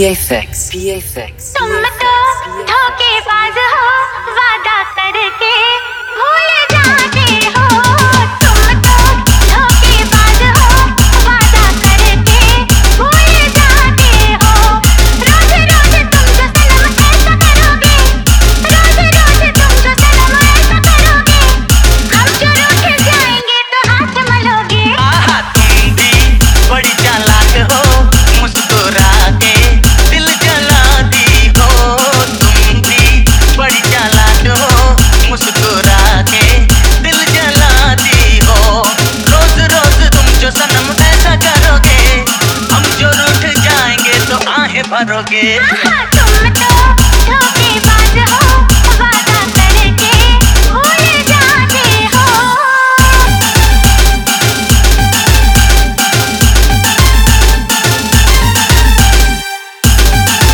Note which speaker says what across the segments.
Speaker 1: PFX
Speaker 2: तुम तो धोखेबाज हो, वादा करके भूल जाते हो। तुम तो धोखेबाज हो, वादा करके भूल जाते हो। रोज रोज तुम जो सनम ऐसा करोगे, रोज रोज तुम जो सनम ऐसा करोगे, हम जो रूठ जाएंगे तो हाथ मलोगे।
Speaker 3: आहा तुम भी बड़ी चालाक हो, मुस्कुरा के दिल जलाती हो। तुम भी बड़ी चालाक हो, मुस्कुरा के दिल जलाती हो। रोज रोज तुम जो सनम ऐसा करोगे, हम जो रूठ जाएंगे तो आहें भरोगे।
Speaker 2: आहा तुम तो धोखेबाज हो, वादा करके भूल जाते हो।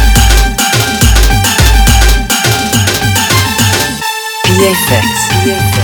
Speaker 1: PFX